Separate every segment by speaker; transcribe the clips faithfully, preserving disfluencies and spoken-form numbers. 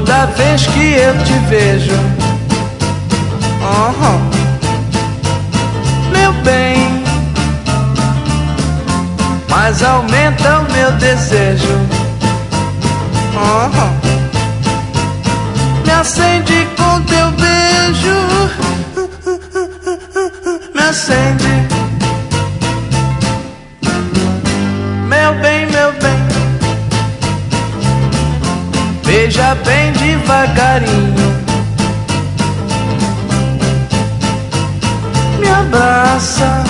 Speaker 1: toda vez que eu te vejo. Oh, meu bem, mas aumenta o meu desejo. Oh, me acende com teu beijo, me acende. Meu bem, meu bem, beija bem devagarinho, me abraça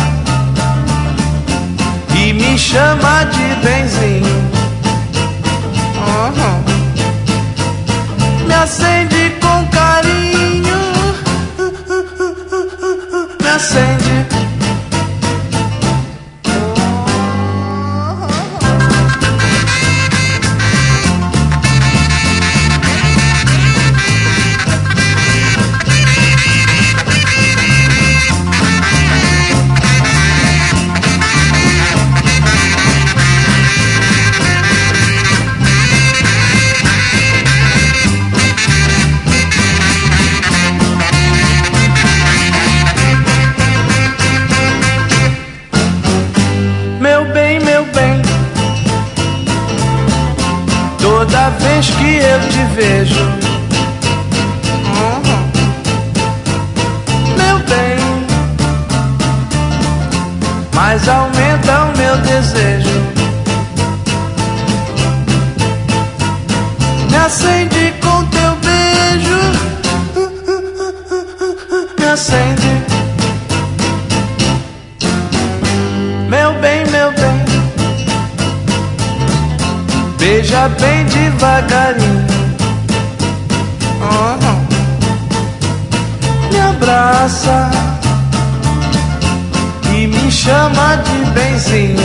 Speaker 1: e me chama de benzinho. Oh, me acende com carinho, me acende. Toda vez que eu te vejo, oh, meu bem, mas aumenta o meu desejo. Me acende com teu beijo, me acende. Meu bem, meu bem, beija bem devagarinho. Oh, me abraça e me chama de benzinho.